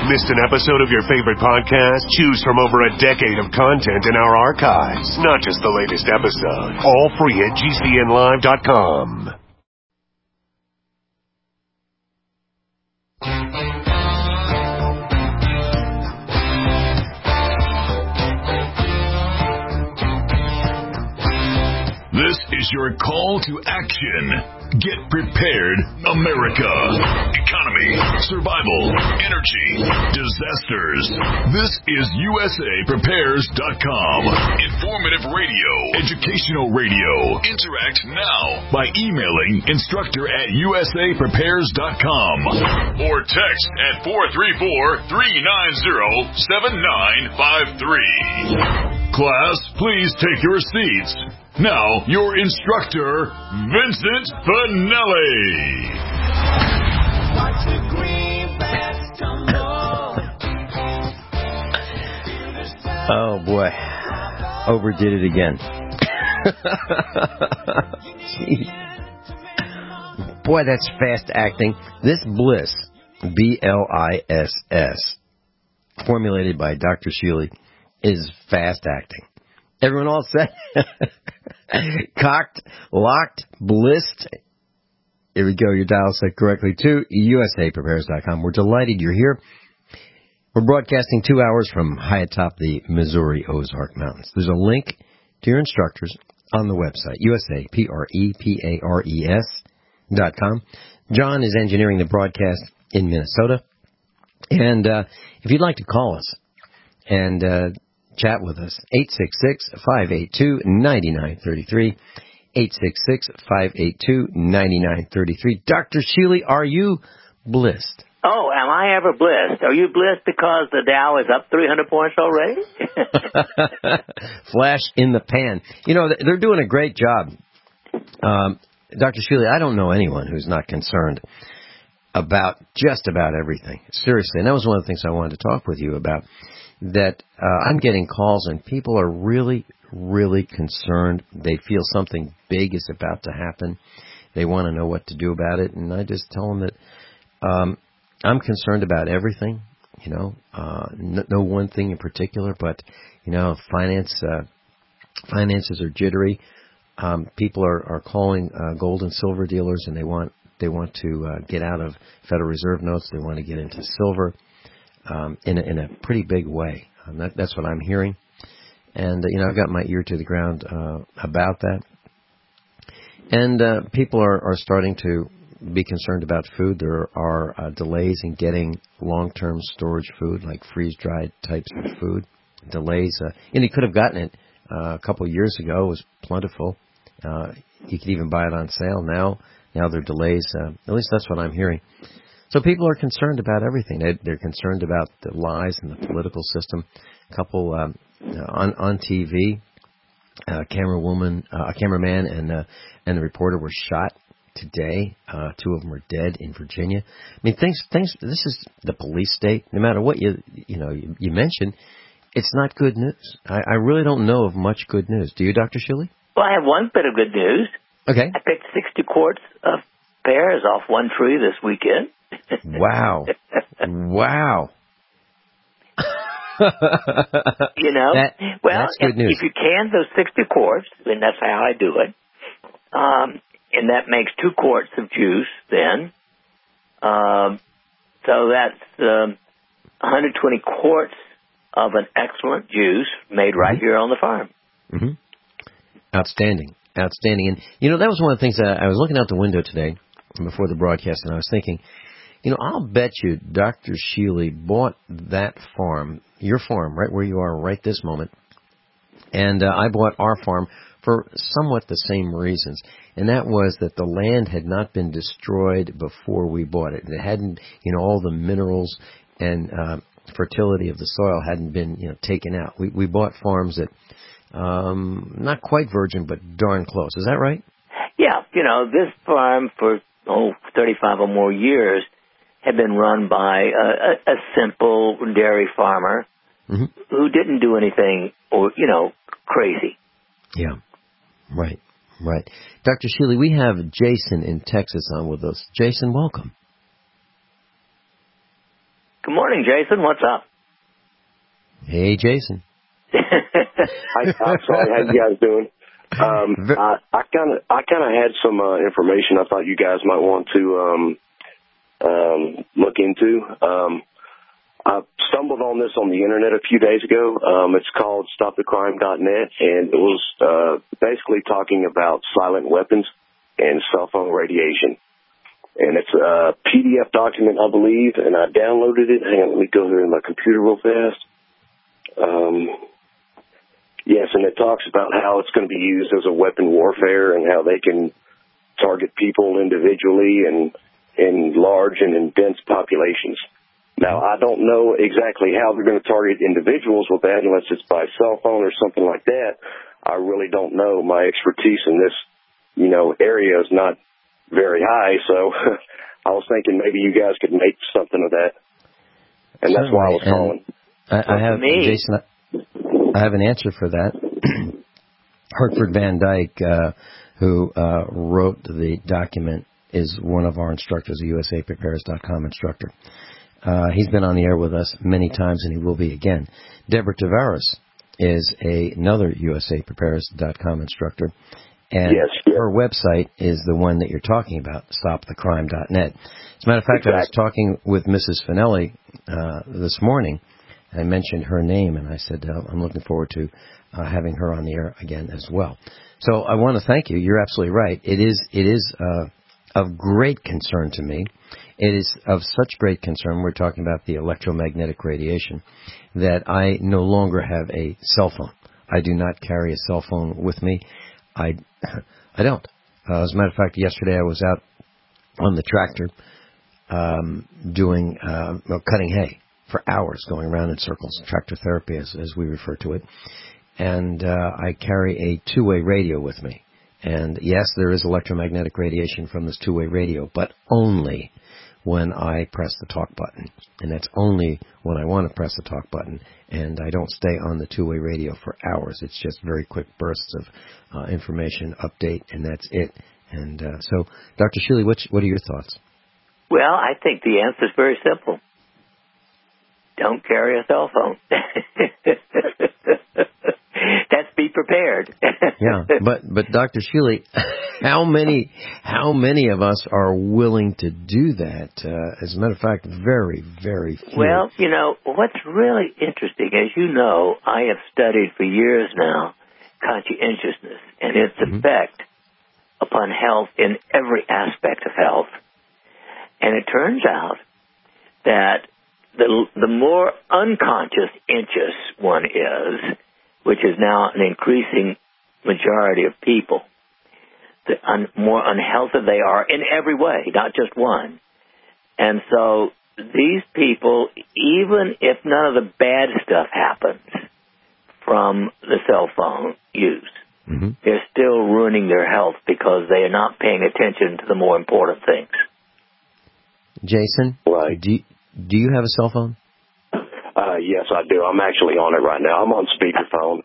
Missed an episode of your favorite podcast? Choose from over a decade of content in our archives, not just the latest episode. All free at GCNlive.com. This is your call to action. Get prepared, America. Economy, survival, energy, disasters. This is USAPrepares.com. Informative radio, educational radio. Interact now by emailing instructor@USAPrepares.com or text at 434-390-7953. Class, please take your seats. Now, your instructor, Vincent Finelli. Oh, boy. Overdid it again. Boy, that's fast acting. This Bliss, B-L-I-S-S, formulated by Dr. Shealy, is fast acting. Everyone all set? Cocked, locked, blissed. Here we go. Your dial set correctly to USAPrepares.com. We're delighted you're here. We're broadcasting 2 hours from high atop the Missouri Ozark Mountains. There's a link to your instructors on the website, USAPrepares.com. John is engineering the broadcast in Minnesota. And if you'd like to call us and chat with us, 866-582-9933, 866-582-9933. Dr. Shealy, are you blissed? Oh, am I ever blissed? Are you blissed because the Dow is up 300 points already? Flash in the pan. You know, they're doing a great job. Dr. Shealy, I don't know anyone who's not concerned about just about everything. Seriously, and that was one of the things I wanted to talk with you about. That I'm getting calls and people are really, really concerned. They feel something big is about to happen. They want to know what to do about it. And I just tell them that I'm concerned about everything, you know, no one thing in particular, but, you know, finances are jittery. People are calling gold and silver dealers and they want to get out of Federal Reserve notes. They want to get into silver. In a pretty big way. That's what I'm hearing. And, you know, I've got my ear to the ground about that. And people are starting to be concerned about food. There are delays in getting long-term storage food, like freeze-dried types of food. Delays. And you could have gotten it a couple of years ago. It was plentiful. You could even buy it on sale. Now there are delays. At least that's what I'm hearing. So people are concerned about everything. They're concerned about the lies in the political system. A couple on TV, a cameraman and the reporter were shot today. Two of them are dead in Virginia. I mean, things. This is the police state. No matter what you mention, it's not good news. I really don't know of much good news. Do you, Dr. Shealy? Well, I have one bit of good news. Okay. I picked 60 quarts of pears off one tree this weekend. Wow. Wow. You know, that's good news. If you can those 60 quarts, then that's how I do it. And that makes 2 quarts of juice then. So that's 120 quarts of an excellent juice made right here on the farm. Mm-hmm. Outstanding. And, you know, that was one of the things that I was looking out the window today before the broadcast, and I was thinking, you know, I'll bet you Dr. Shealy bought that farm, your farm, right where you are right this moment, and I bought our farm for somewhat the same reasons, and that was that the land had not been destroyed before we bought it. It hadn't, you know, all the minerals and fertility of the soil hadn't been, you know, taken out. We bought farms that, not quite virgin, but darn close. Is that right? Yeah, you know, this farm for 35 or more years had been run by a simple dairy farmer who didn't do anything, or you know, crazy. Yeah, right. Dr. Shealy, we have Jason in Texas on with us. Jason, welcome. Good morning, Jason. What's up? Hey, Jason. I'm sorry. How you guys doing? I kind of had some information I thought you guys might want to look into. I stumbled on this on the internet a few days ago. It's called StopTheCrime.net, and it was basically talking about silent weapons and cell phone radiation. And it's a PDF document, I believe, and I downloaded it. Hang on, let me go here in my computer real fast. Yes, and it talks about how it's going to be used as a weapon warfare and how they can target people individually and in large and in dense populations. Now, I don't know exactly how they're going to target individuals with that unless it's by cell phone or something like that. I really don't know. My expertise in this, area is not very high, so I was thinking maybe you guys could make something of that. And that's why I was calling. I have, Jason, I have an answer for that. Hartford Van Dyke, who wrote the document, is one of our instructors, a USAPrepares.com instructor. He's been on the air with us many times, and he will be again. Deborah Tavares is another USAPrepares.com instructor, and her website is the one that you're talking about, StopTheCrime.net. As a matter of fact, I was talking with Mrs. Finelli this morning. I mentioned her name, and I said I'm looking forward to having her on the air again as well. So I want to thank you. You're absolutely right. It is of great concern to me. It is of such great concern. We're talking about the electromagnetic radiation, that I no longer have a cell phone. I do not carry a cell phone with me. I don't. As a matter of fact, yesterday I was out on the tractor cutting hay for hours, going around in circles, tractor therapy as we refer to it. And I carry a two-way radio with me. And yes, there is electromagnetic radiation from this two-way radio, but only when I press the talk button. And that's only when I want to press the talk button. And I don't stay on the two-way radio for hours. It's just very quick bursts of information, update, and that's it. And so, Dr. Shealy, what are your thoughts? Well, I think the answer is very simple. Don't carry a cell phone. That's be prepared. Yeah, but Dr. Shealy, how many of us are willing to do that? As a matter of fact, very, very few. Well, what's really interesting, as you know, I have studied for years now conscientiousness and its effect upon health in every aspect of health. And it turns out that the more unconscious one is, which is now an increasing majority of people, the more unhealthy they are in every way, not just one. And so these people, even if none of the bad stuff happens from the cell phone use, they're still ruining their health because they are not paying attention to the more important things. Jason, do you have a cell phone? Yes, I do. I'm actually on it right now. I'm on speakerphone.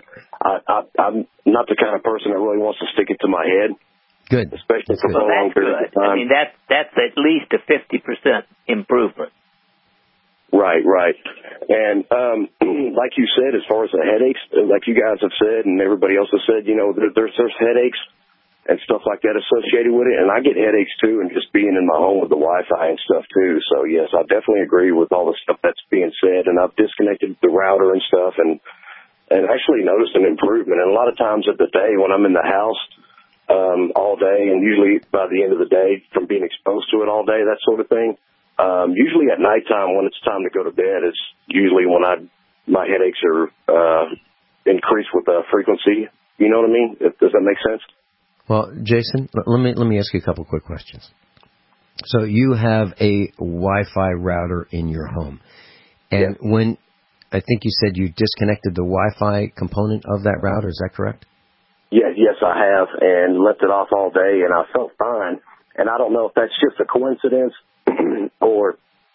I'm not the kind of person that really wants to stick it to my head. Good. Especially for a long period of time. I mean, that's at least a 50% improvement. Right. And like you said, as far as the headaches, like you guys have said and everybody else has said, there's headaches and stuff like that associated with it. And I get headaches, too, and just being in my home with the Wi-Fi and stuff, too. So, yes, I definitely agree with all the stuff that's being said. And I've disconnected the router and stuff and actually noticed an improvement. And a lot of times of the day when I'm in the house all day, and usually by the end of the day from being exposed to it all day, that sort of thing, usually at nighttime when it's time to go to bed, it's usually when my headaches are increased with the frequency. You know what I mean? Does that make sense? Well, Jason, let me ask you a couple quick questions. So you have a Wi-Fi router in your home, and when I think you said you disconnected the Wi-Fi component of that router, is that correct? Yes, I have, and left it off all day, and I felt fine. And I don't know if that's just a coincidence, or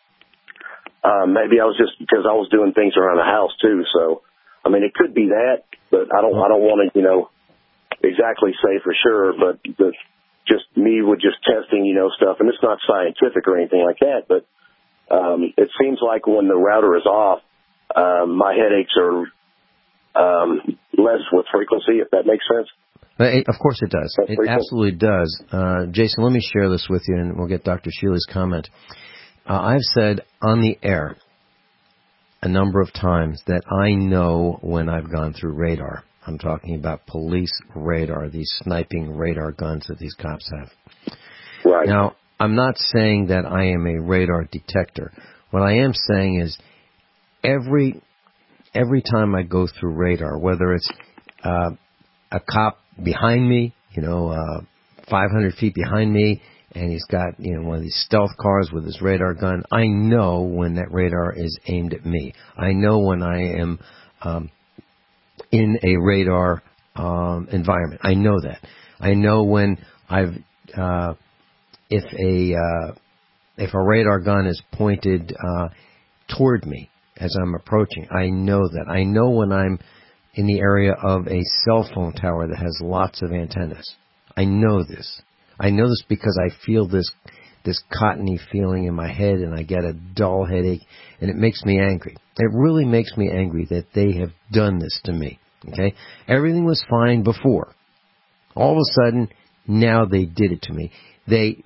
maybe I was just because I was doing things around the house too. So, I mean, it could be that, but I don't want to, exactly say for sure, but just me with just testing, stuff, and it's not scientific or anything like that, but it seems like when the router is off, my headaches are less with frequency, if that makes sense. Of course it does. It absolutely does. Jason, let me share this with you, and we'll get Dr. Shealy's comment. I've said on the air a number of times that I know when I've gone through radar. I'm talking about police radar, these sniping radar guns that these cops have. Right. Now, I'm not saying that I am a radar detector. What I am saying is every time I go through radar, whether it's a cop behind me, 500 feet behind me, and he's got, one of these stealth cars with his radar gun, I know when that radar is aimed at me. I know when I am in a radar environment. I know that. I know when if a radar gun is pointed toward me as I'm approaching. I know that. I know when I'm in the area of a cell phone tower that has lots of antennas. I know this. I know this because I feel this cottony feeling in my head, and I get a dull headache, and it makes me angry. It really makes me angry that they have done this to me. Okay? Everything was fine before. All of a sudden, now they did it to me. They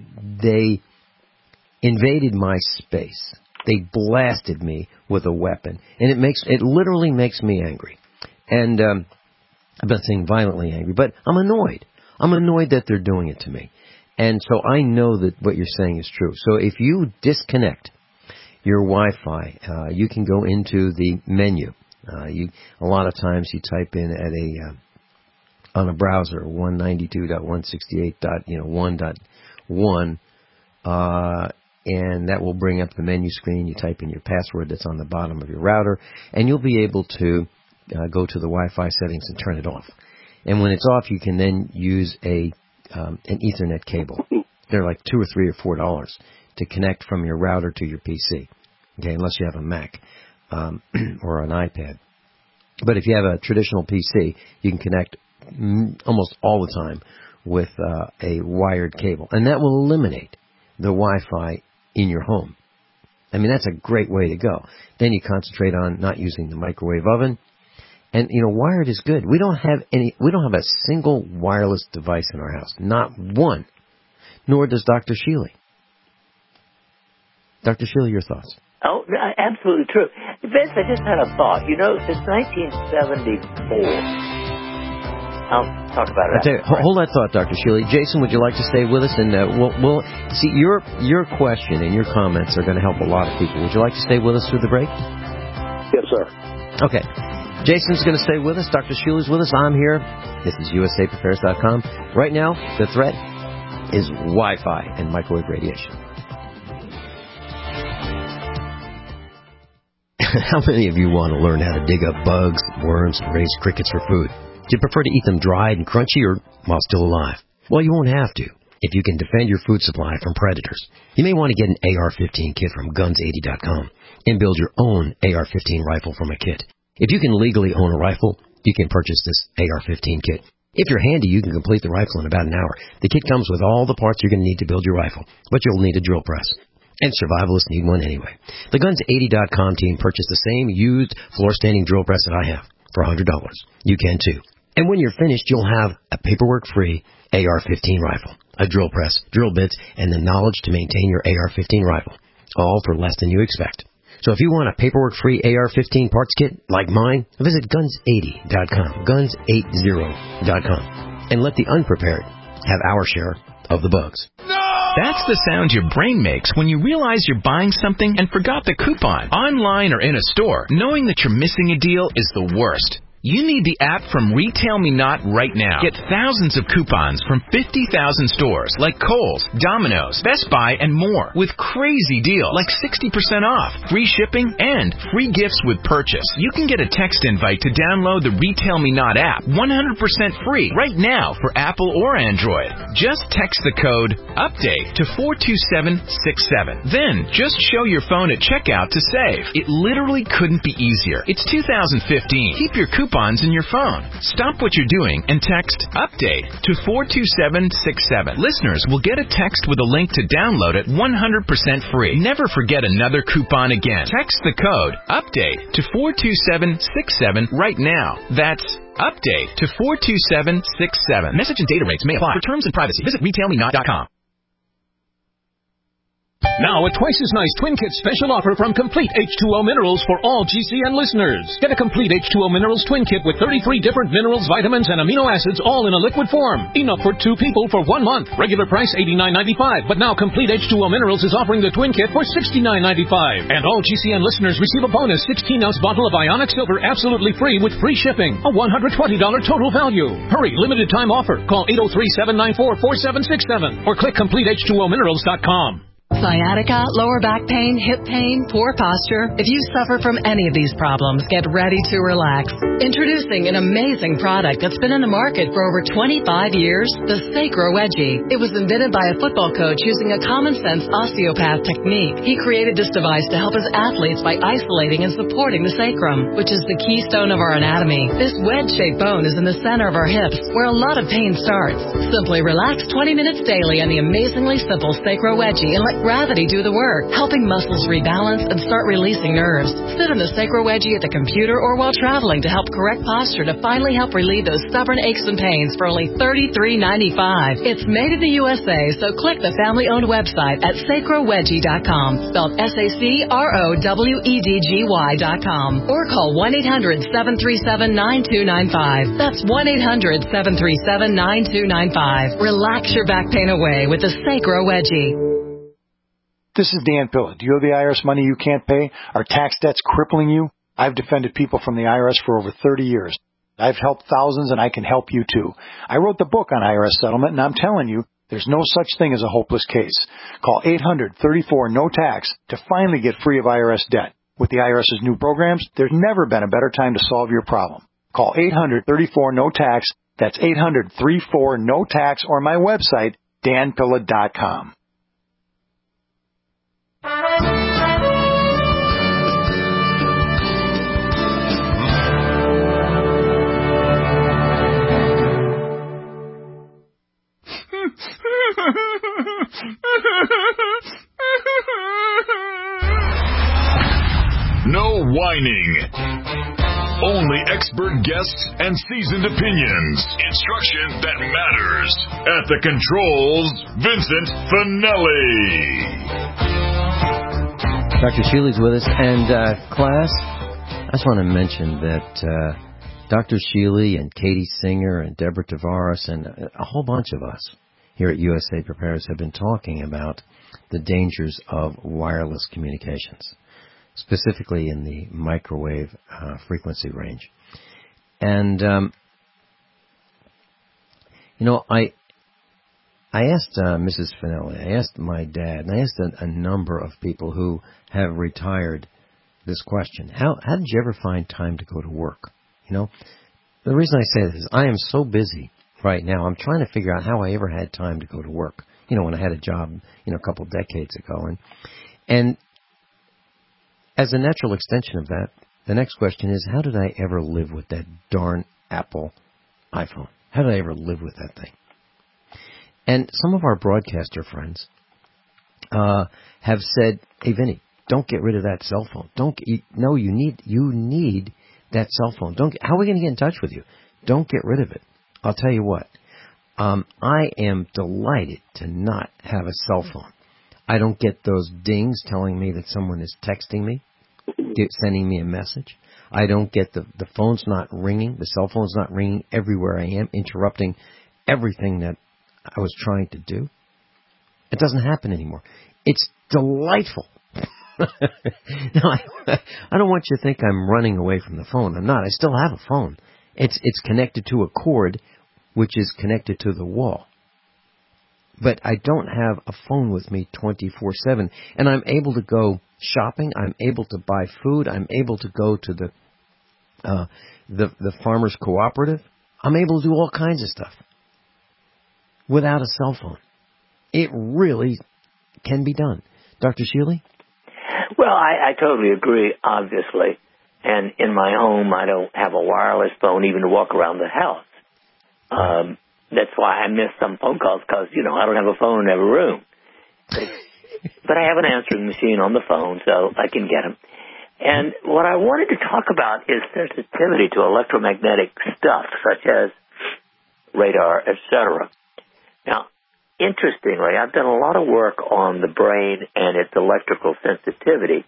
invaded my space. They blasted me with a weapon, and it literally makes me angry. And I'm not saying violently angry, but I'm annoyed. I'm annoyed that they're doing it to me. And so I know that what you're saying is true. So if you disconnect your Wi-Fi, you can go into the menu. A lot of times you type in on a browser 192.168.1.1, and that will bring up the menu screen. You type in your password that's on the bottom of your router, and you'll be able to go to the Wi-Fi settings and turn it off. And when it's off, you can then use an Ethernet cable. They're like $2 or $3 or $4 to connect from your router to your PC. Okay, unless you have a Mac or an iPad. But if you have a traditional PC, you can connect almost all the time with a wired cable, and that will eliminate the Wi-Fi in your home. I mean, that's a great way to go. Then you concentrate on not using the microwave oven. And, wired is good. We don't have a single wireless device in our house. Not one. Nor does Dr. Shealy. Dr. Shealy, your thoughts? Oh, absolutely true. Vince, I just had a thought. Since 1974, I'll talk about it. Hold that thought, Dr. Shealy. Jason, would you like to stay with us? And we'll see your question and your comments are going to help a lot of people. Would you like to stay with us through the break? Yes, sir. Okay. Jason's going to stay with us. Dr. Shealy's with us. I'm here. This is USAPrepares.com. Right now, the threat is Wi-Fi and microwave radiation. How many of you want to learn how to dig up bugs, worms, and raise crickets for food? Do you prefer to eat them dried and crunchy or while still alive? Well, you won't have to if you can defend your food supply from predators. You may want to get an AR-15 kit from Guns80.com and build your own AR-15 rifle from a kit. If you can legally own a rifle, you can purchase this AR-15 kit. If you're handy, you can complete the rifle in about an hour. The kit comes with all the parts you're going to need to build your rifle, but you'll need a drill press. And survivalists need one anyway. The Guns80.com team purchased the same used floor-standing drill press that I have for $100. You can too. And when you're finished, you'll have a paperwork-free AR-15 rifle, a drill press, drill bits, and the knowledge to maintain your AR-15 rifle, all for less than you expect. So if you want a paperwork-free AR-15 parts kit like mine, visit Guns80.com, Guns80.com, and let the unprepared have our share of the bugs. That's the sound your brain makes when you realize you're buying something and forgot the coupon. Online or in a store, knowing that you're missing a deal is the worst. You need the app from Retail Me Not right now. Get thousands of coupons from 50,000 stores like Kohl's, Domino's, Best Buy, and more with crazy deals like 60% off, free shipping, and free gifts with purchase. You can get a text invite to download the Retail Me Not app 100% free right now for Apple or Android. Just text the code UPDATE to 42767. Then just show your phone at checkout to save. It literally couldn't be easier. It's 2015. Keep your coupon coupons in your phone. Stop what you're doing and text UPDATE to 42767. Listeners will get a text with a link to download it 100% free. Never forget another coupon again. Text the code UPDATE to 42767 right now. That's UPDATE to 42767. Message and data rates may apply. For terms and privacy, visit retailmenot.com. Now, a twice as nice Twin Kit special offer from Complete H2O Minerals for all GCN listeners. Get a Complete H2O Minerals Twin Kit with 33 different minerals, vitamins, and amino acids all in a liquid form. Enough for 2 people for 1 month. Regular price $89.95, but now Complete H2O Minerals is offering the Twin Kit for $69.95. And all GCN listeners receive a bonus 16-ounce bottle of Ionic Silver absolutely free with free shipping. A $120 total value. Hurry, limited time offer. Call 803-794-4767 or click CompleteH2OMinerals.com. Sciatica, lower back pain, hip pain, poor posture. If you suffer from any of these problems, get ready to relax. Introducing an amazing product that's been in the market for over 25 years, the Sacro Wedgie. It was invented by a football coach using a common-sense osteopath technique. He created this device to help his athletes by isolating and supporting the sacrum, which is the keystone of our anatomy. This wedge-shaped bone is in the center of our hips, where a lot of pain starts. Simply relax 20 minutes daily on the amazingly simple Sacro Wedgie and let gravity do the work, helping muscles rebalance and start releasing nerves. Sit in the Sacro Wedgie at the computer or while traveling to help correct posture to finally help relieve those stubborn aches and pains for only $33.95. It's made in the USA, so click the family-owned website at sacrowedgie.com, spelled SACROWEDGY.com, or call 1-800-737-9295. That's 1-800-737-9295. Relax your back pain away with the Sacro Wedgie. This is Dan Pilla. Do you owe the IRS money you can't pay? Are tax debts crippling you? I've defended people from the IRS for over 30 years. I've helped thousands, and I can help you too. I wrote the book on IRS settlement, and I'm telling you, there's no such thing as a hopeless case. Call 800-34-NO-TAX to finally get free of IRS debt. With the IRS's new programs, there's never been a better time to solve your problem. Call 800-34-NO-TAX. That's 800-34-NO-TAX, or my website, danpilla.com. No whining. Only expert guests and seasoned opinions. Instruction that matters. At the controls, Vincent Finelli. Dr. Sheely's with us. And, class, I just want to mention that Dr. Sheely and Katie Singer and Deborah Tavares and a whole bunch of us here at USA Prepares have been talking about the dangers of wireless communications, specifically in the microwave frequency range. And, I asked Mrs. Finelli, I asked my dad, and I asked a number of people who have retired this question. How did you ever find time to go to work? The reason I say this is I am so busy right now. I'm trying to figure out how I ever had time to go to work, when I had a job, a couple decades ago. And as a natural extension of that, the next question is, how did I ever live with that darn Apple iPhone? How did I ever live with that thing? And some of our broadcaster friends have said, hey, Vinny, don't get rid of that cell phone. You need that cell phone. How are we going to get in touch with you? Don't get rid of it. I'll tell you what. I am delighted to not have a cell phone. I don't get those dings telling me that someone is texting me, sending me a message. I don't get the phone's not ringing, the cell phone's not ringing everywhere I am, interrupting everything that I was trying to do. It doesn't happen anymore. It's delightful. Now, I don't want you to think I'm running away from the phone. I'm not. I still have a phone. It's connected to a cord, which is connected to the wall. But I don't have a phone with me 24/7, and I'm able to go shopping. I'm able to buy food. I'm able to go to the farmers cooperative. I'm able to do all kinds of stuff without a cell phone. It really can be done. Dr. Sheely? Well, I totally agree, obviously. And in my home, I don't have a wireless phone even to walk around the house. That's why I miss some phone calls because, I don't have a phone in every room. But I have an answering machine on the phone, so I can get them. And what I wanted to talk about is sensitivity to electromagnetic stuff, such as radar, etc. Now, interestingly, I've done a lot of work on the brain and its electrical sensitivity.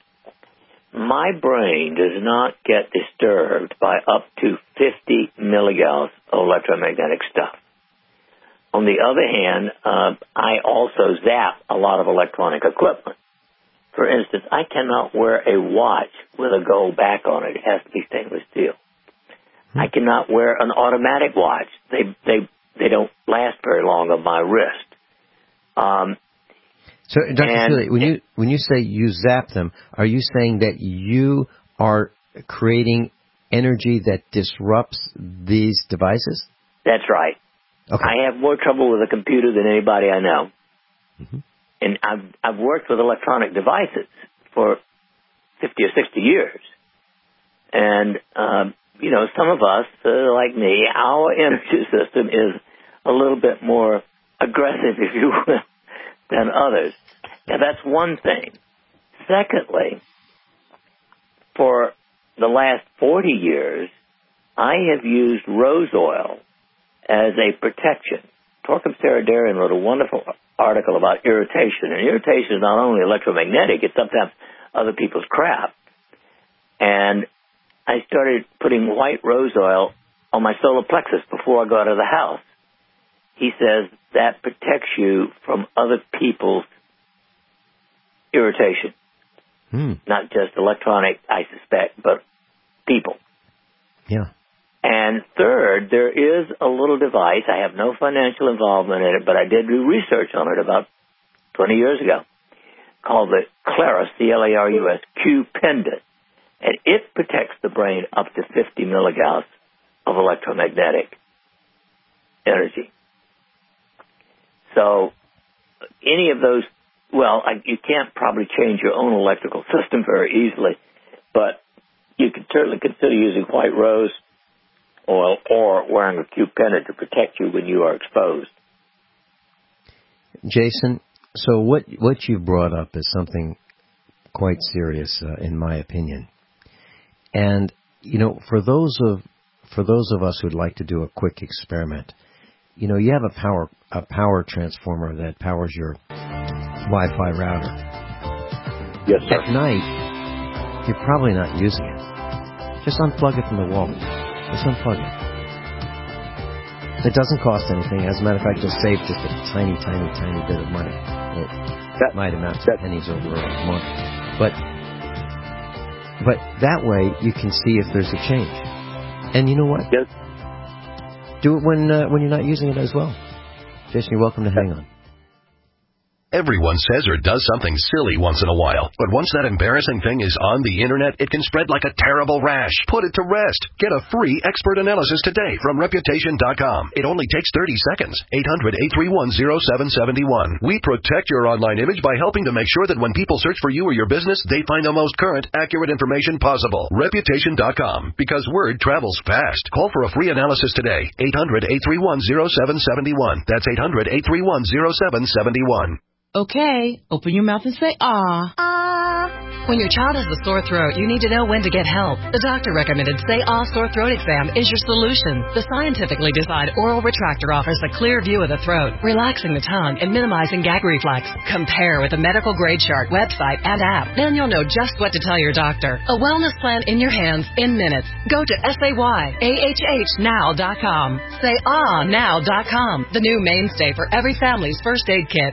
My brain does not get disturbed by up to 50 milligauss of electromagnetic stuff. On the other hand, I also zap a lot of electronic equipment. For instance, I cannot wear a watch with a gold back on it. It has to be stainless steel. I cannot wear an automatic watch. They don't last very long on my wrist. So, Dr. Seeley, when you say you zap them, are you saying that you are creating energy that disrupts these devices? That's right. Okay. I have more trouble with a computer than anybody I know. Mm-hmm. And I've worked with electronic devices for 50 or 60 years. And, some of us, like me, our energy system is a little bit more aggressive, if you will, than others. Now, that's one thing. Secondly, for the last 40 years, I have used rose oil as a protection. Torquem Saradarian wrote a wonderful article about irritation. And irritation is not only electromagnetic, it's sometimes other people's crap. And I started putting white rose oil on my solar plexus before I go out of the house. He says that protects you from other people's irritation. Not just electronic, I suspect, but people. Yeah. And third, there is a little device. I have no financial involvement in it, but I did do research on it about 20 years ago, called the Clarus, C-L-A-R-U-S, Q pendant. And it protects the brain up to 50 milligauss of electromagnetic energy. So any of those, you can't probably change your own electrical system very easily, but you can certainly consider using white rose oil or wearing a Q pendant to protect you when you are exposed. Jason, so what you brought up is something quite serious, in my opinion. And for those of us who'd like to do a quick experiment, you have a power transformer that powers your Wi-Fi router. Yes, sir. At night, you're probably not using it. Just unplug it from the wall. Just unplug it. It doesn't cost anything. As a matter of fact, you'll save just a tiny, tiny, tiny bit of money. It might amount to pennies over a month. But that way, you can see if there's a change. And you know what? Yes. Do it when you're not using it as well. Jason, you're welcome to hang on. Everyone says or does something silly once in a while, but once that embarrassing thing is on the internet, it can spread like a terrible rash. Put it to rest. Get a free expert analysis today from Reputation.com. It only takes 30 seconds. 800-831-0771. We protect your online image by helping to make sure that when people search for you or your business, they find the most current, accurate information possible. Reputation.com. Because word travels fast. Call for a free analysis today. 800-831-0771. That's 800-831-0771. Okay, open your mouth and say, ah. Ah. When your child has a sore throat, you need to know when to get help. The doctor recommended Say Ah Sore Throat Exam is your solution. The scientifically designed oral retractor offers a clear view of the throat, relaxing the tongue and minimizing gag reflex. Compare with the medical grade chart, website, and app. Then you'll know just what to tell your doctor. A wellness plan in your hands in minutes. Go to SayAHHnow.com. SayAhNow.com, the new mainstay for every family's first aid kit.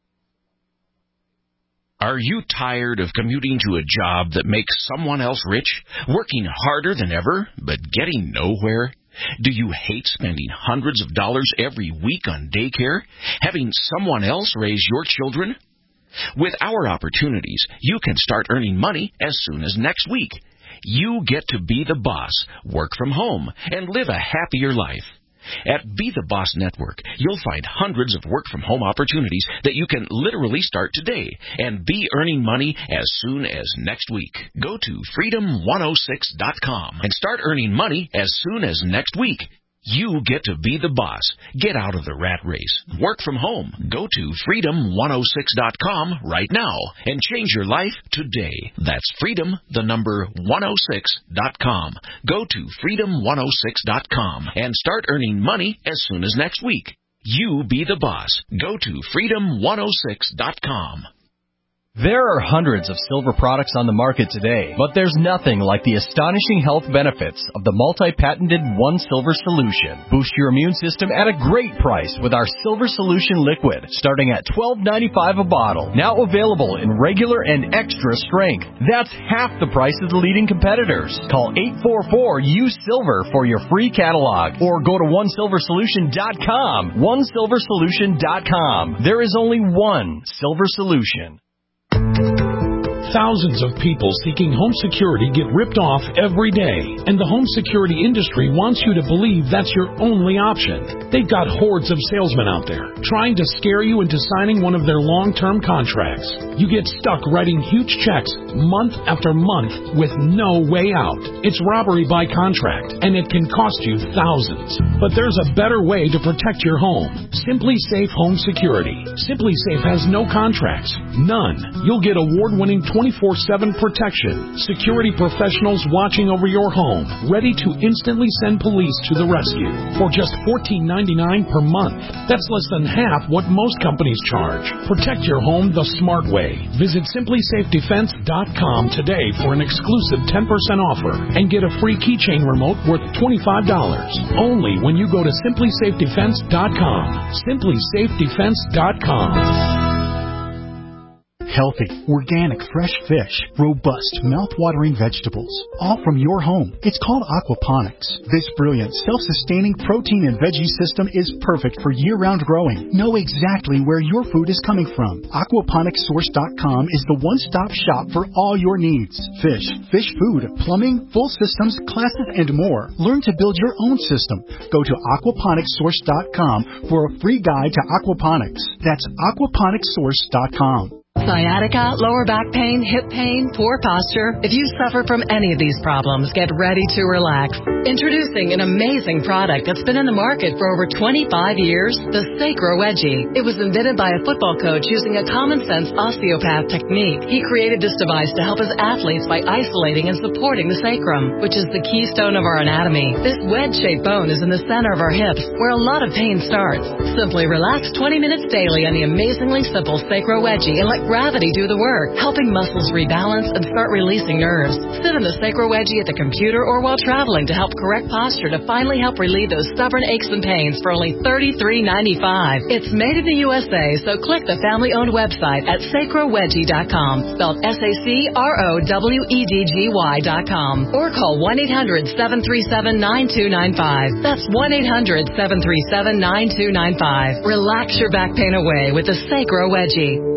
Are you tired of commuting to a job that makes someone else rich, working harder than ever, but getting nowhere? Do you hate spending hundreds of dollars every week on daycare, having someone else raise your children? With our opportunities, you can start earning money as soon as next week. You get to be the boss, work from home, and live a happier life. At Be the Boss Network, you'll find hundreds of work-from-home opportunities that you can literally start today and be earning money as soon as next week. Go to freedom106.com and start earning money as soon as next week. You get to be the boss. Get out of the rat race. Work from home. Go to freedom106.com right now and change your life today. That's freedom106.com. Go to freedom106.com and start earning money as soon as next week. You be the boss. Go to freedom106.com. There are hundreds of silver products on the market today, but there's nothing like the astonishing health benefits of the multi-patented One Silver Solution. Boost your immune system at a great price with our Silver Solution Liquid, starting at $12.95 a bottle. Now available in regular and extra strength. That's half the price of the leading competitors. Call 844-USILVER for your free catalog, or go to OneSilverSolution.com. OneSilverSolution.com. There is only one Silver Solution. Thousands of people seeking home security get ripped off every day, and the home security industry wants you to believe that's your only option. They've got hordes of salesmen out there trying to scare you into signing one of their long-term contracts. You get stuck writing huge checks month after month with no way out. It's robbery by contract, and it can cost you thousands. But there's a better way to protect your home. Simply Safe Home Security. Simply Safe has no contracts. None. You'll get award-winning 24/7 protection. Security professionals watching over your home, ready to instantly send police to the rescue for just $14.99 per month. That's less than half what most companies charge. Protect your home the smart way. Visit SimplySafeDefense.com today for an exclusive 10% offer and get a free keychain remote worth $25. Only when you go to SimplySafeDefense.com. SimplySafeDefense.com. Healthy, organic, fresh fish, robust, mouth-watering vegetables, all from your home. It's called aquaponics. This brilliant, self-sustaining protein and veggie system is perfect for year-round growing. Know exactly where your food is coming from. Aquaponicssource.com is the one-stop shop for all your needs. Fish, fish food, plumbing, full systems, classes, and more. Learn to build your own system. Go to aquaponicssource.com for a free guide to aquaponics. That's aquaponicssource.com. Sciatica, lower back pain, hip pain, poor posture. If you suffer from any of these problems, get ready to relax. Introducing an amazing product that's been in the market for over 25 years, the Sacro Wedgie. It was invented by a football coach using a common-sense osteopath technique. He created this device to help his athletes by isolating and supporting the sacrum, which is the keystone of our anatomy. This wedge-shaped bone is in the center of our hips, where a lot of pain starts. Simply relax 20 minutes daily on the amazingly simple Sacro Wedgie and let gravity do the work, helping muscles rebalance and start releasing nerves. Sit in the Sacro Wedgie at the computer or while traveling to help correct posture to finally help relieve those stubborn aches and pains for only $33.95. It's made in the USA, so click the family-owned website at sacrowedgie.com, spelled SACROWEDGY.com, or call 1-800-737-9295. That's 1-800-737-9295. Relax your back pain away with the Sacro Wedgie.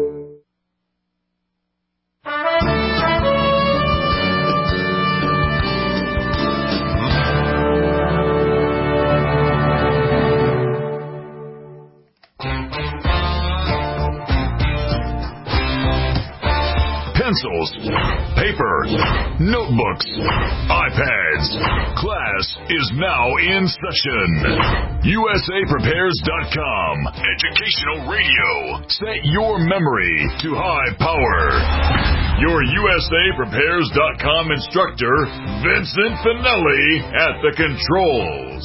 Pencils, paper, notebooks, iPads. Class is now in session. USAPrepares.com. Educational radio. Set your memory to high power. Your USAPrepares.com instructor, Vincent Finelli, at the controls.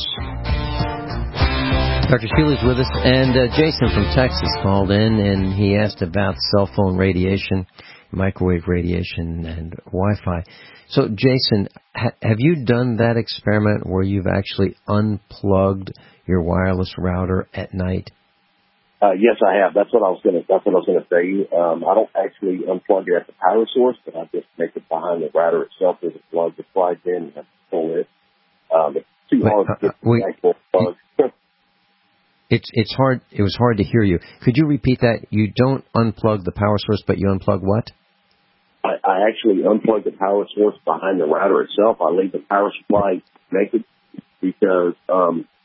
Dr. Sheely's with us, and Jason from Texas called in, and he asked about cell phone radiation, microwave radiation, and Wi-Fi. So, Jason, have you done that experiment where you've actually unplugged your wireless router at night? Yes, I have. That's what I was going to say. I don't actually unplug it at the power source, but I just make it behind the router itself. There's a plug that slides in and I pull it. It's too hard to get the actual plug. It's hard. It was hard to hear you. Could you repeat that? You don't unplug the power source, but you unplug what? I actually unplug the power source behind the router itself. I leave the power supply naked because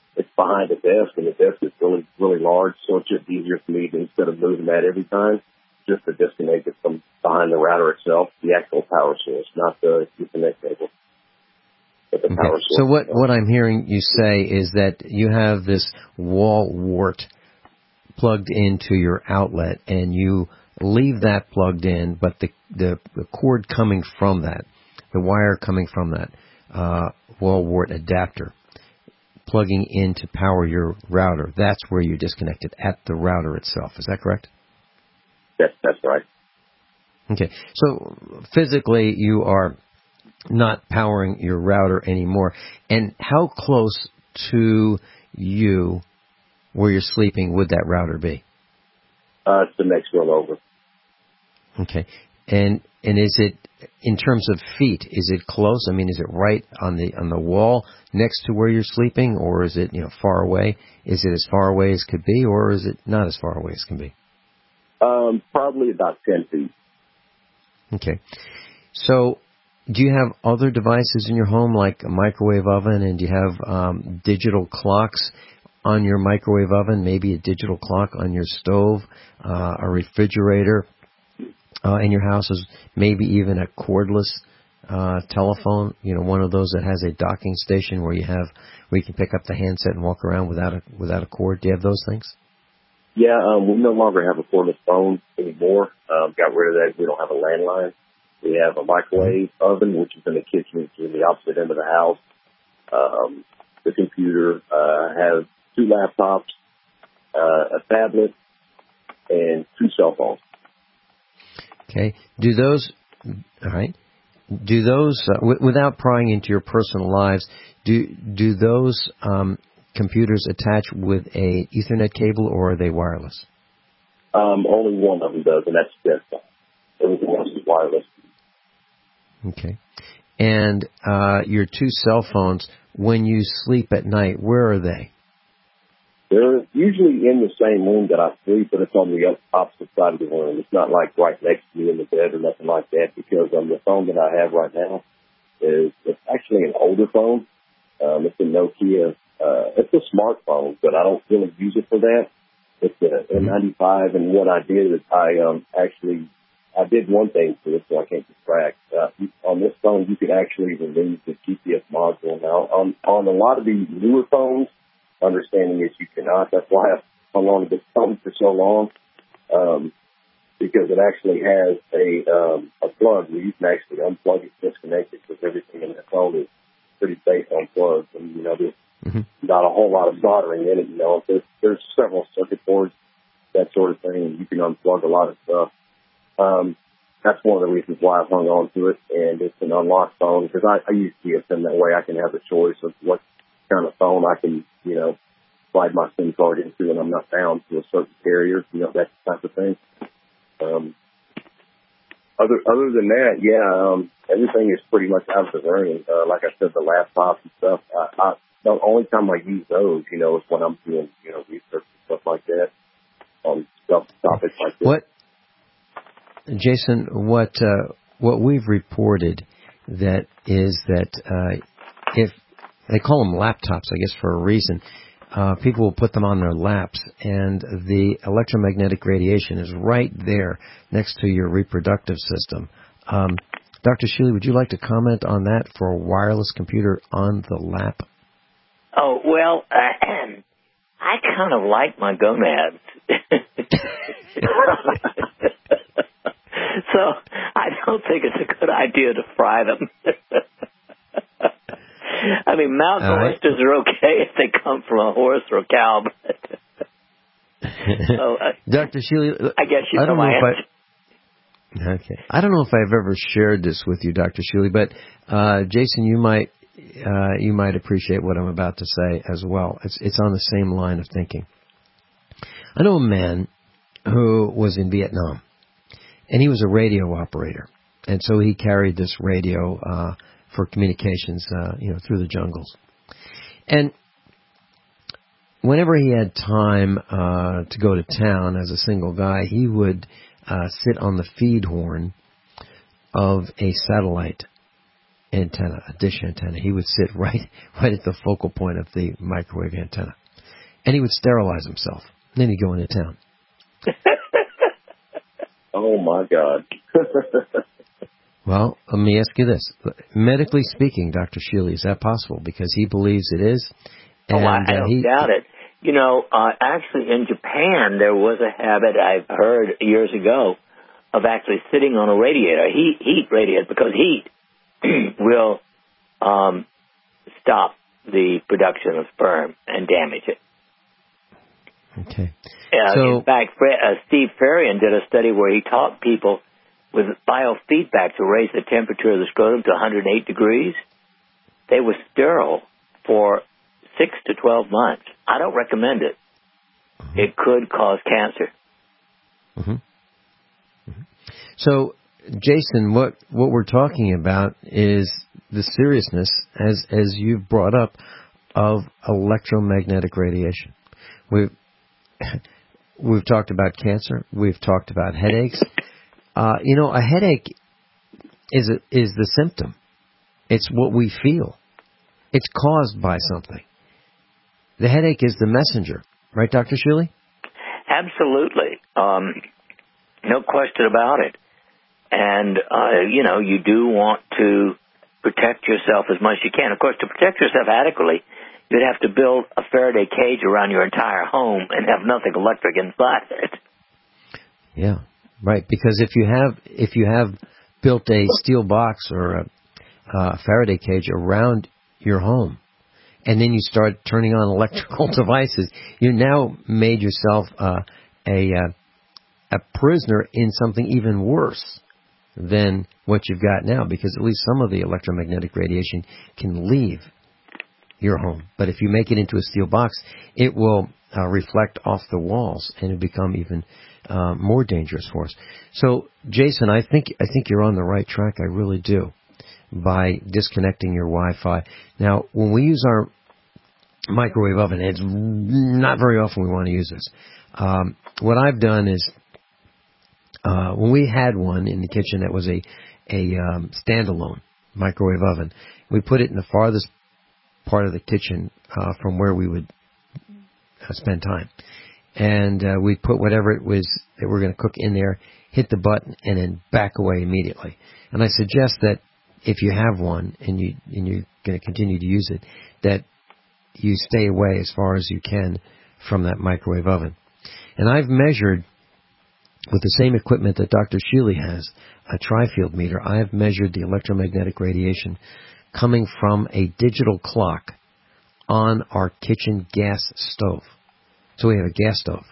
it's behind the desk, and the desk is really, really large, so it's just easier for me to, instead of moving that every time, just to disconnect it from behind the router itself, the actual power source, not the Ethernet cable, but the power source. So what I'm hearing you say is that you have this wall wart plugged into your outlet, and you leave that plugged in, but the cord coming from that, the wire coming from that wall wart adapter, plugging in to power your router, that's where you disconnect it, at the router itself. Is that correct? That's right. Okay. So physically, you are not powering your router anymore. And how close to you, where you're sleeping, would that router be? It's the next one over. Okay. And is it, in terms of feet, is it close? I mean, is it right on the wall next to where you're sleeping, or is it, far away? Is it as far away as could be, or is it not as far away as can be? Probably about 10 feet. Okay. So, do you have other devices in your home, like a microwave oven, and do you have digital clocks on your microwave oven, maybe a digital clock on your stove, a refrigerator in your house, maybe even a cordless telephone, one of those that has a docking station where you can pick up the handset and walk around without a cord? Do you have those things? Yeah, we no longer have a cordless phone anymore. Got rid of that. We don't have a landline. We have a microwave oven, which is in the kitchen, which is in the opposite end of the house. The computer has 2 laptops, a tablet, and 2 cell phones. Okay. All right. Do those, without prying into your personal lives, do those computers attach with a Ethernet cable, or are they wireless? Only one of them does, and that's desktop. Everything else is wireless. Okay. And your 2 cell phones, when you sleep at night, where are they? They're usually in the same room that I sleep, but it's on the opposite side of the room. It's not like right next to me in the bed or nothing like that, because the phone that I have right now it's actually an older phone. It's a Nokia. It's a smartphone, but I don't really use it for that. It's an N95, and what I did is I did one thing to it so I can't distract. On this phone, you could actually remove the GPS module. Now, on a lot of these newer phones, understanding is you cannot. That's why I've hung on to this phone for so long, because it actually has a plug where you can actually unplug it, disconnect it, because everything in the phone is pretty safe unplugged. And, there's not a whole lot of soldering in it. There's several circuit boards, that sort of thing, and you can unplug a lot of stuff. That's one of the reasons why I've hung on to it, and it's an unlocked phone, because I use GSM. That way I can have a choice of what kind of phone I can, slide my SIM card into, and I'm not bound to a certain carrier, that type of thing. Other than that, everything is pretty much out of the room. Like I said, the laptops and stuff, the only time I use those, is when I'm doing, research and stuff like that on topics like this. Jason, what we've reported that if they call them laptops, I guess for a reason, people will put them on their laps, and the electromagnetic radiation is right there next to your reproductive system. Dr. Shealy, would you like to comment on that for a wireless computer on the lap? Oh, well, I kind of like my gonads. So I don't think it's a good idea to fry them. I mean, mountain oysters are okay if they come from a horse or a cow. So, Dr. Shealy, I guess you know my answer. Okay. I don't know if I've ever shared this with you, Dr. Shealy, but Jason, you might appreciate what I'm about to say as well. It's on the same line of thinking. I know a man who was in Vietnam, and he was a radio operator, and so he carried this radio for communications, through the jungles. And whenever he had time to go to town as a single guy, he would sit on the feed horn of a satellite antenna, a dish antenna. He would sit right at the focal point of the microwave antenna. And he would sterilize himself. And then he'd go into town. Oh, my God. Well, let me ask you this. Medically speaking, Dr. Shealy, is that possible? Because he believes it is. And, I don't doubt it. You know, actually in Japan, there was a habit I've heard years ago of actually sitting on a radiator, heat radiator, because heat will stop the production of sperm and damage it. Okay. In fact, Steve Farian did a study where he taught people with biofeedback to raise the temperature of the scrotum to 108 degrees. They were sterile for 6 to 12 months. I don't recommend it. Mm-hmm. It could cause cancer. Mm-hmm. Mm-hmm. So, Jason, what we're talking about is the seriousness, as you've brought up, of electromagnetic radiation. We've talked about cancer. We've talked about headaches. A headache is the symptom. It's what we feel. It's caused by something. The headache is the messenger. Right, Dr. Shealy? Absolutely. No question about it. And, you do want to protect yourself as much as you can. Of course, to protect yourself adequately, you'd have to build a Faraday cage around your entire home and have nothing electric inside it. Yeah, right. Because if you have built a steel box or a Faraday cage around your home, and then you start turning on electrical devices, you now made yourself a prisoner in something even worse than what you've got now, because at least some of the electromagnetic radiation can leave your home. But if you make it into a steel box, it will reflect off the walls, and it'll become even more dangerous for us. So, Jason, I think you're on the right track. I really do, by disconnecting your Wi-Fi. Now, when we use our microwave oven, it's not very often we want to use this. What I've done is, when we had one in the kitchen that was a standalone microwave oven, we put it in the farthest part of the kitchen from where we would spend time. And we put whatever it was that we're going to cook in there, hit the button, and then back away immediately. And I suggest that if you have one and you're going to continue to use it, that you stay away as far as you can from that microwave oven. And I've measured, with the same equipment that Dr. Shealy has, a tri-field meter, I have measured the electromagnetic radiation coming from a digital clock on our kitchen gas stove. So we have a gas stove.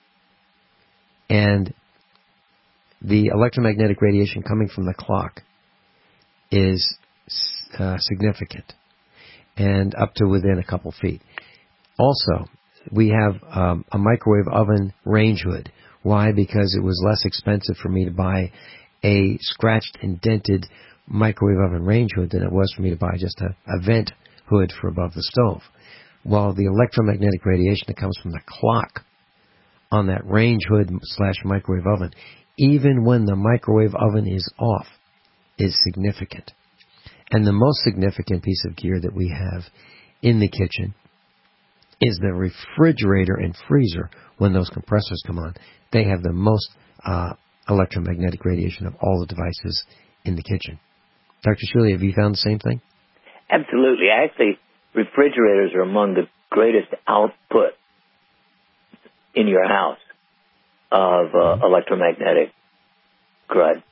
And the electromagnetic radiation coming from the clock is significant, and up to within a couple feet. Also, we have a microwave oven range hood. Why? Because it was less expensive for me to buy a scratched and dented microwave oven range hood than it was for me to buy just a vent hood for above the stove. Well, the electromagnetic radiation that comes from the clock on that range hood / microwave oven, even when the microwave oven is off, is significant. And the most significant piece of gear that we have in the kitchen is the refrigerator and freezer. When those compressors come on, they have the most electromagnetic radiation of all the devices in the kitchen. Dr. Shealy, have you found the same thing? Absolutely. Actually, refrigerators are among the greatest output in your house of electromagnetic crud.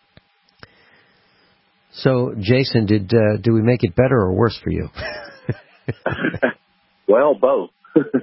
So, Jason, did we make it better or worse for you? Well, both.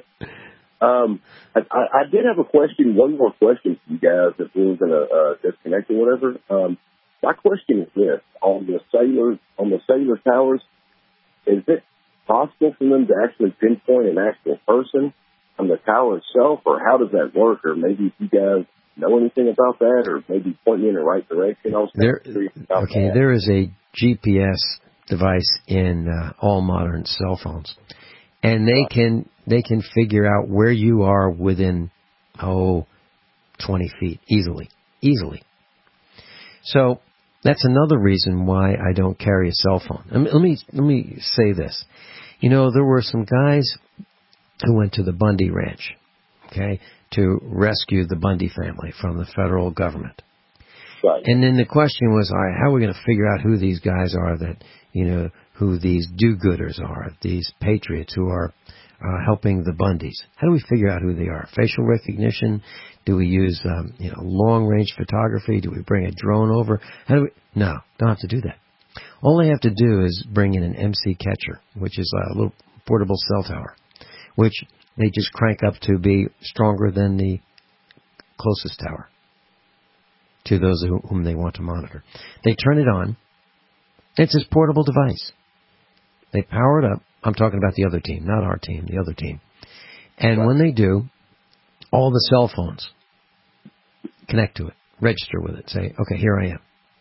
I did have a question, one more question for you guys if we were going to disconnect or whatever. My question is this: on the cellular towers, is it possible for them to actually pinpoint an actual person on the tower itself, or how does that work? Or maybe if you guys know anything about that, or maybe point me in the right direction. There is a GPS device in all modern cell phones, and they can figure out where you are within 20 feet easily. So That's another reason why I don't carry a cell phone. Let me say this. You know, there were some guys who went to the Bundy Ranch, okay, to rescue the Bundy family from the federal government. Right. And then the question was, all right, how are we going to figure out who these guys are that, you know, who these do-gooders are, these patriots who are helping the Bundys? How do we figure out who they are? Facial recognition? Do we use, long-range photography? Do we bring a drone over? No, don't have to do that. All they have to do is bring in an MC catcher, which is a little portable cell tower, which they just crank up to be stronger than the closest tower to those whom they want to monitor. They turn it on. It's this portable device. They power it up. I'm talking about the other team, not our team, the other team. And when they do, all the cell phones connect to it, register with it, say, okay, here I am.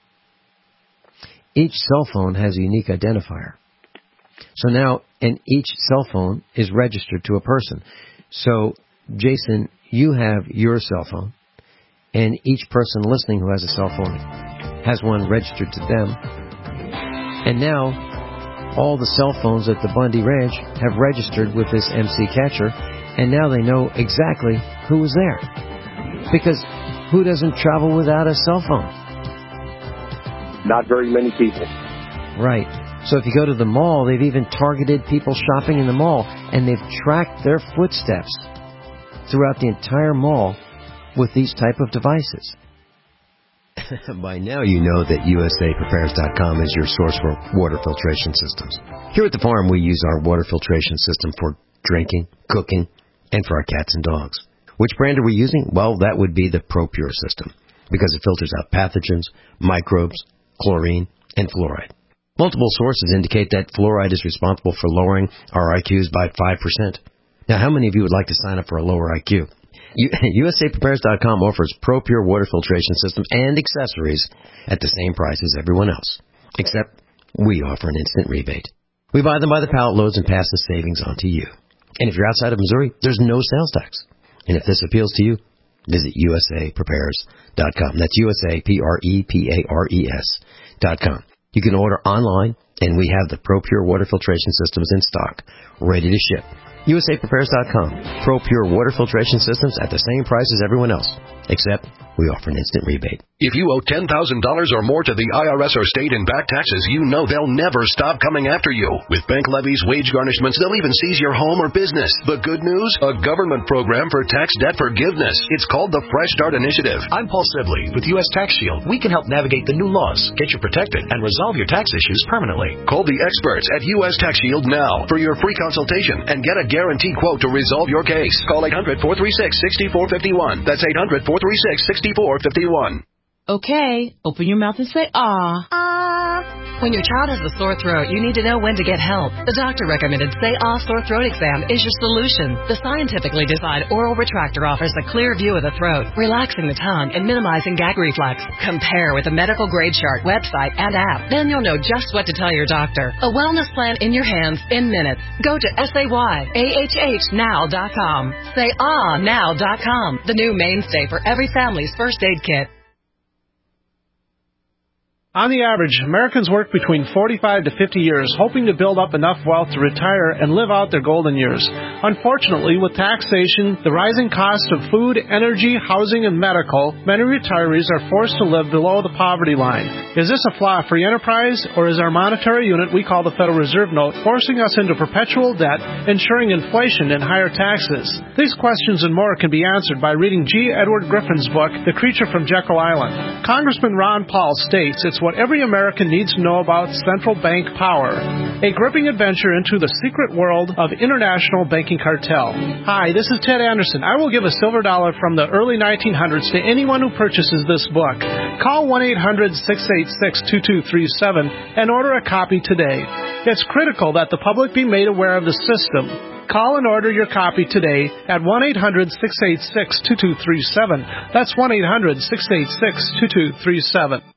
Each cell phone has a unique identifier. So now, and each cell phone is registered to a person. So, Jason, you have your cell phone, and each person listening who has a cell phone has one registered to them. And now, all the cell phones at the Bundy Ranch have registered with this MC catcher, and now they know exactly who was there. Because who doesn't travel without a cell phone? Not very many people. Right. So if you go to the mall, they've even targeted people shopping in the mall, and they've tracked their footsteps throughout the entire mall with these type of devices. By now you know that USAPrepares.com is your source for water filtration systems. Here at the farm, we use our water filtration system for drinking, cooking, and for our cats and dogs. Which brand are we using? Well, that would be the ProPure system, because it filters out pathogens, microbes, chlorine, and fluoride. Multiple sources indicate that fluoride is responsible for lowering our IQs by 5%. Now, how many of you would like to sign up for a lower IQ? USAPrepares.com offers ProPure water filtration systems and accessories at the same price as everyone else, except we offer an instant rebate. We buy them by the pallet loads and pass the savings on to you. And if you're outside of Missouri, there's no sales tax. And if this appeals to you, visit USAPrepares.com. That's USAPrepares.com. You can order online, and we have the ProPure water filtration systems in stock, ready to ship. USAPrepares.com. ProPure water filtration systems at the same price as everyone else, except we offer an instant rebate. If you owe $10,000 or more to the IRS or state in back taxes, you know they'll never stop coming after you. With bank levies, wage garnishments, they'll even seize your home or business. The good news? A government program for tax debt forgiveness. It's called the Fresh Start Initiative. I'm Paul Sibley with U.S. Tax Shield. We can help navigate the new laws, get you protected, and resolve your tax issues permanently. Call the experts at U.S. Tax Shield now for your free consultation and get a guaranteed quote to resolve your case. Call 800-436-6451. That's 800-436-6451. Okay, open your mouth and say, ah. Ah. When your child has a sore throat, you need to know when to get help. The doctor recommended Say Ah Sore Throat Exam is your solution. The scientifically designed oral retractor offers a clear view of the throat, relaxing the tongue and minimizing gag reflex. Compare with a medical grade chart, website, and app. Then you'll know just what to tell your doctor. A wellness plan in your hands in minutes. Go to SayAHHnow.com. SayAhNow.com, the new mainstay for every family's first aid kit. On the average, Americans work between 45 to 50 years, hoping to build up enough wealth to retire and live out their golden years. Unfortunately, with taxation, the rising cost of food, energy, housing, and medical, many retirees are forced to live below the poverty line. Is this a flaw free enterprise, or is our monetary unit we call the Federal Reserve Note forcing us into perpetual debt, ensuring inflation and higher taxes? These questions and more can be answered by reading G. Edward Griffin's book, The Creature from Jekyll Island. Congressman Ron Paul states it's what every American needs to know about central bank power. A gripping adventure into the secret world of international banking cartel. Hi, this is Ted Anderson. I will give a silver dollar from the early 1900s to anyone who purchases this book. Call 1-800-686-2237 and order a copy today. It's critical that the public be made aware of the system. Call and order your copy today at 1-800-686-2237. That's 1-800-686-2237.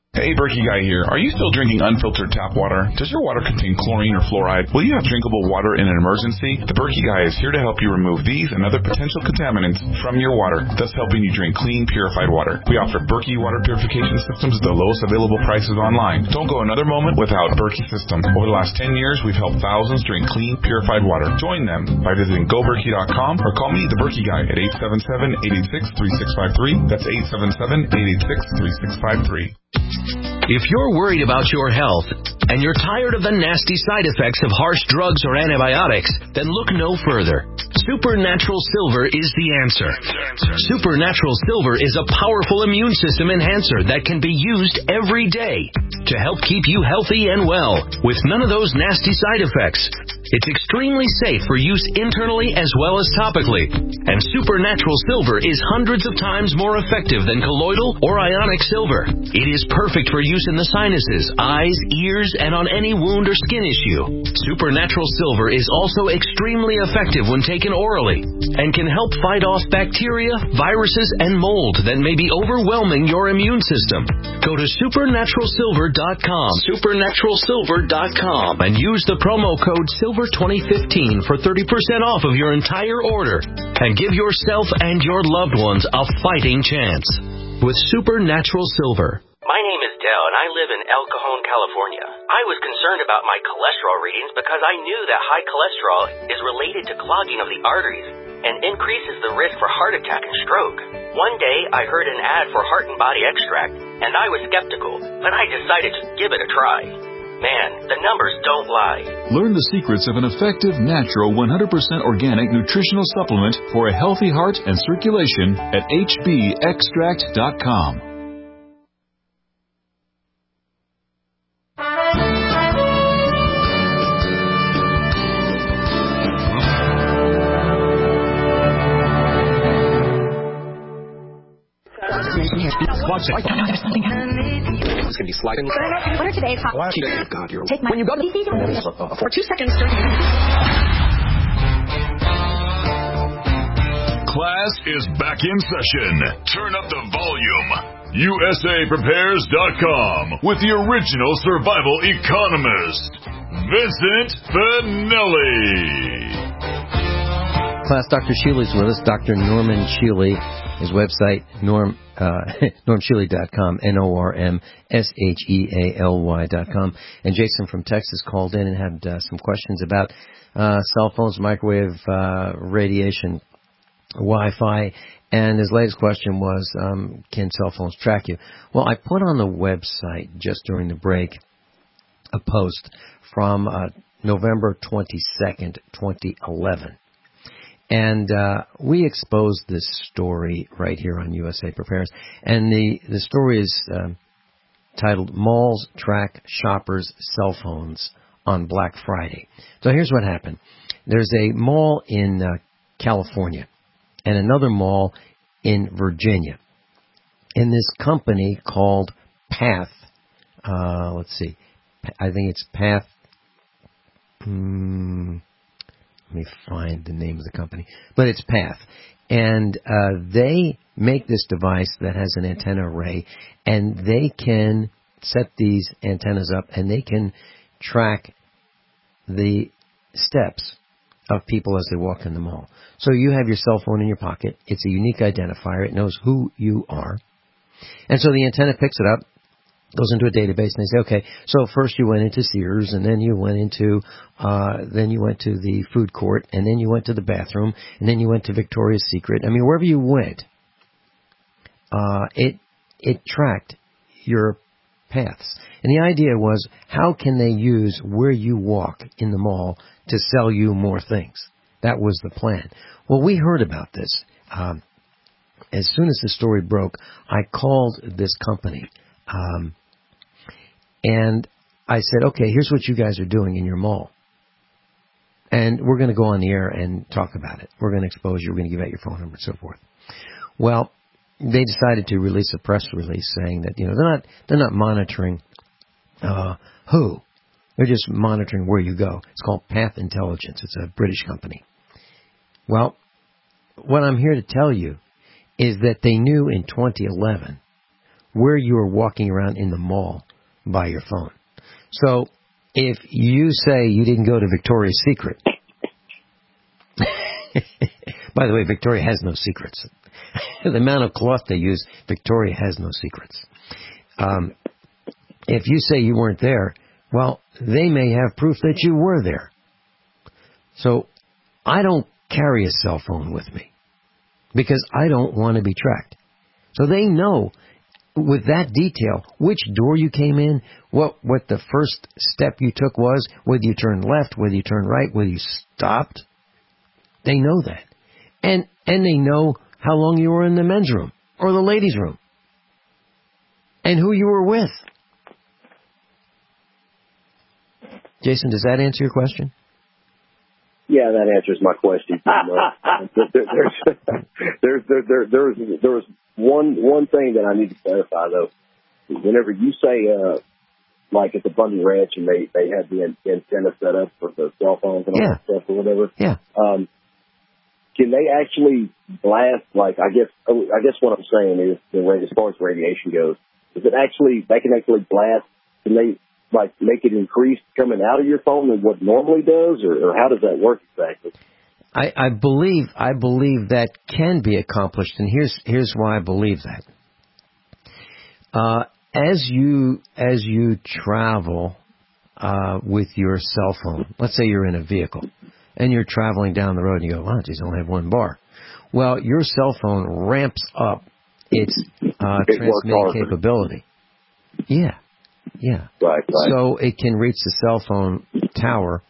Hey, Berkey Guy here. Are you still drinking unfiltered tap water? Does your water contain chlorine or fluoride? Will you have drinkable water in an emergency? The Berkey Guy is here to help you remove these and other potential contaminants from your water, thus helping you drink clean, purified water. We offer Berkey water purification systems at the lowest available prices online. Don't go another moment without Berkey system. Over the last 10 years, we've helped thousands drink clean, purified water. Join them by visiting goberkey.com or call me, the Berkey Guy, at 877-886-3653. That's 877-886-3653. If you're worried about your health and you're tired of the nasty side effects of harsh drugs or antibiotics, then look no further. Supernatural Silver is the answer. Supernatural Silver is a powerful immune system enhancer that can be used every day to help keep you healthy and well with none of those nasty side effects. It's extremely safe for use internally as well as topically. And Supernatural Silver is hundreds of times more effective than colloidal or ionic silver. It is perfect for use in the sinuses, eyes, ears, and on any wound or skin issue. Supernatural Silver is also extremely effective when taken orally and can help fight off bacteria, viruses, and mold that may be overwhelming your immune system. Go to supernaturalsilver.com, supernaturalsilver.com, and use the promo code SILVER2015 for 30% off of your entire order and give yourself and your loved ones a fighting chance with Supernatural Silver. My name is Dell, and I live in El Cajon, California. I was concerned about my cholesterol readings because I knew that high cholesterol is related to clogging of the arteries and increases the risk for heart attack and stroke. One day, I heard an ad for Heart and Body Extract, and I was skeptical, but I decided to give it a try. Man, the numbers don't lie. Learn the secrets of an effective, natural, 100% organic nutritional supplement for a healthy heart and circulation at hbextract.com. Watch it. Oh, no, there's something happening. It's going to be sliding. What are today's hot? Oh, God, you're... Take my... When you go to... For 2 seconds... Class is back in session. Turn up the volume. USAPrepares.com with the original survival economist, Vincent Finelli. Class, Dr. Shealy's with us, Dr. Norman Shealy. His website, normshealy.com, NORMSHEALY.com. And Jason from Texas called in and had some questions about cell phones, microwave radiation, Wi-Fi, and his latest question was, can cell phones track you? Well, I put on the website just during the break a post from November 22nd, 2011. And we exposed this story right here on USA Prepares. And the story is titled, Malls Track Shoppers' Cell Phones on Black Friday. So here's what happened. There's a mall in California and another mall in Virginia. And this company called Path, let's see, I think it's Path... Let me find the name of the company. But it's Path. And they make this device that has an antenna array, and they can set these antennas up, and they can track the steps of people as they walk in the mall. So you have your cell phone in your pocket. It's a unique identifier. It knows who you are. And so the antenna picks it up, goes into a database, and they say, okay, so first you went into Sears, and then you went into the food court, and then you went to the bathroom, and then you went to Victoria's Secret. I mean, wherever you went, it tracked your paths. And the idea was, how can they use where you walk in the mall to sell you more things? That was the plan. Well, we heard about this. As soon as the story broke, I called this company. And I said, okay, here's what you guys are doing in your mall. And we're going to go on the air and talk about it. We're going to expose you. We're going to give out your phone number and so forth. Well, they decided to release a press release saying that, they're not monitoring who. They're just monitoring where you go. It's called Path Intelligence. It's a British company. Well, what I'm here to tell you is that they knew in 2011 where you are walking around in the mall by your phone. So if you say you didn't go to Victoria's Secret, by the way, Victoria has no secrets. The amount of cloth they use, Victoria has no secrets. If you say you weren't there, well, they may have proof that you were there. So I don't carry a cell phone with me because I don't want to be tracked. So they know with that detail which door you came in, what the first step you took was, whether you turned left, whether you turned right, whether you stopped. They know that. And they know how long you were in the men's room or the ladies' room and who you were with. Jason, does that answer your question? Yeah, that answers my question. There was one thing that I need to clarify though. Whenever you say like at the Bundy Ranch and they had the antenna set up for the cell phones and all that stuff or whatever. Yeah. Can they actually blast? Like I guess what I'm saying is as far as radiation goes, is it actually they can actually blast? Can they like make it increase coming out of your phone than what normally does, or how does that work exactly? I believe that can be accomplished, and here's why I believe that. As you travel with your cell phone, let's say you're in a vehicle and you're traveling down the road and you go, wow, geez, I only have one bar. Well, your cell phone ramps up its transmitting capability. Yeah. Right. So it can reach the cell phone tower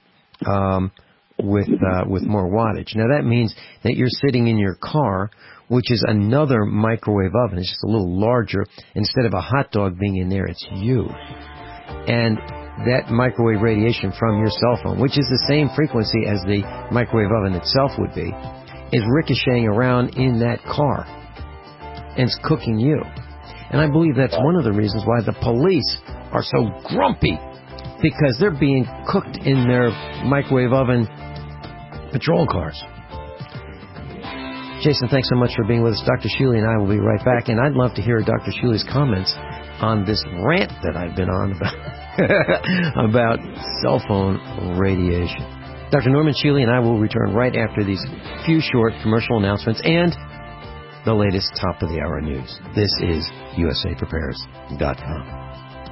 with more wattage. Now that means that you're sitting in your car, which is another microwave oven. It's just a little larger. Instead of a hot dog being in there, it's you. And that microwave radiation from your cell phone, which is the same frequency as the microwave oven itself would be, is ricocheting around in that car. And it's cooking you. And I believe that's one of the reasons why the police are so grumpy, because they're being cooked in their microwave oven patrol cars. Jason, thanks so much for being with us. Dr. Shealy and I will be right back, and I'd love to hear Dr. Shealy's comments on this rant that I've been on about cell phone radiation. Dr. Norman Shealy and I will return right after these few short commercial announcements and the latest top-of-the-hour news. This is USAPrepares.com.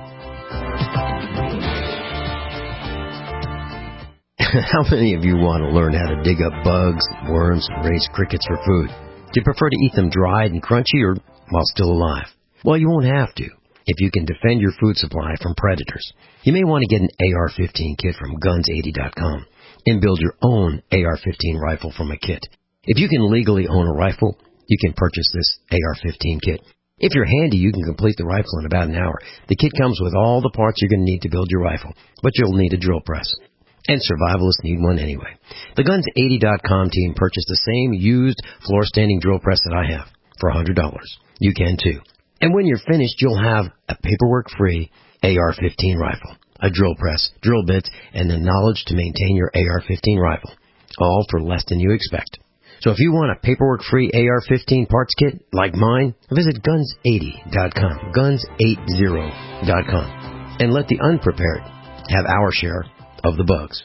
How many of you want to learn how to dig up bugs, worms, and raise crickets for food? Do you prefer to eat them dried and crunchy or while still alive? Well, you won't have to if you can defend your food supply from predators. You may want to get an AR-15 kit from Guns80.com and build your own AR-15 rifle from a kit. If you can legally own a rifle, you can purchase this AR-15 kit. If you're handy, you can complete the rifle in about an hour. The kit comes with all the parts you're going to need to build your rifle, but you'll need a drill press. And survivalists need one anyway. The Guns80.com team purchased the same used floor-standing drill press that I have for $100. You can too. And when you're finished, you'll have a paperwork-free AR-15 rifle, a drill press, drill bits, and the knowledge to maintain your AR-15 rifle, all for less than you expect. So if you want a paperwork-free AR-15 parts kit like mine, visit Guns80.com, Guns80.com, and let the unprepared have our share of the bugs.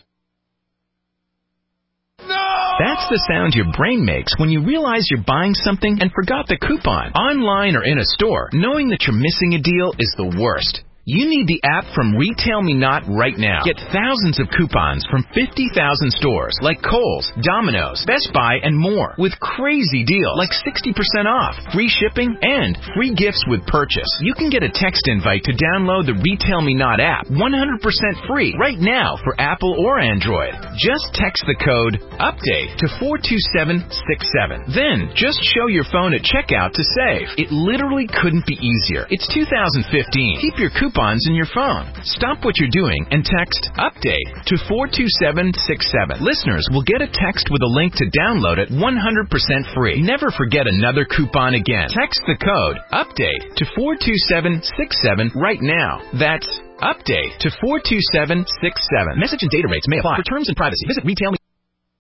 That's the sound your brain makes when you realize you're buying something and forgot the coupon. Online or in a store, knowing that you're missing a deal is the worst. You need the app from Retail Me Not right now. Get thousands of coupons from 50,000 stores like Kohl's, Domino's, Best Buy, and more with crazy deals like 60% off, free shipping, and free gifts with purchase. You can get a text invite to download the Retail Me Not app 100% free right now for Apple or Android. Just text the code UPDATE to 42767. Then just show your phone at checkout to save. It literally couldn't be easier. It's 2015. Keep your coupons in your phone. Stop what you're doing and text UPDATE to 42767. Listeners will get a text with a link to download it 100% free. Never forget another coupon again. Text the code UPDATE to 42767 right now. That's UPDATE to 42767. Message and data rates may apply. For terms and privacy, visit Retail Me.